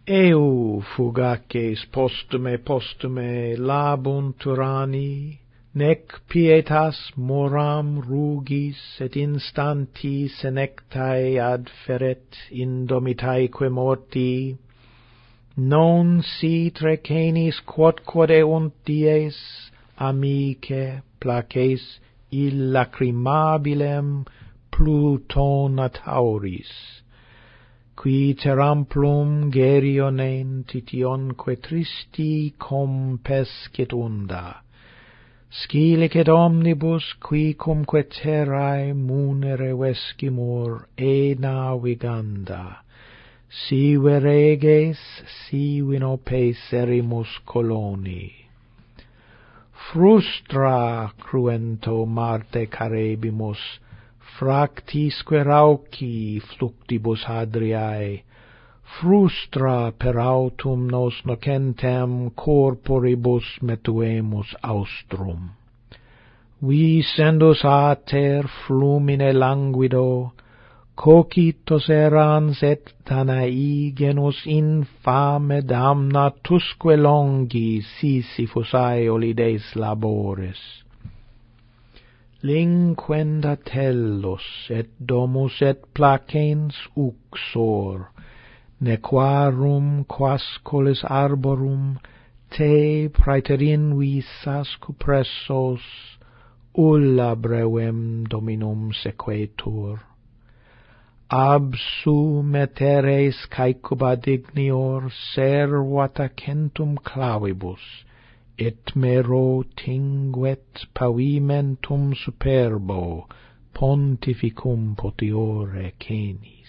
Eu fugaces postume labunt urani, nec pietas moram rugis et instanti senectae adferet indomitaeque morti, non si trecenis quod eunt dies amice places illacrimabilem Plutona Tauris, qui teramplum gerionen titionque tristi compescit unda, scilicet omnibus qui cumque terrae munere vescimur e naviganda, sive reges, sivinope serimus coloni. Frustra cruento Marte carebimus, fractisque rauci fluctibus Hadriae, frustra per autum nos nocentem corporibus metuemus austrum. Vicendus ater flumine languido, cocitos erans et Danae genus infame damnatusque longi Sisyphus Aeolides labores. Linquenda tellus et domus et placens uxor, nequarum quascolis arborum te praeterin visas cupressos, ulla brevem dominum sequetur. Absu meteres caecuba dignior servata centum clavibus, et mero tinguet pavimentum superbo pontificum potiore cenis.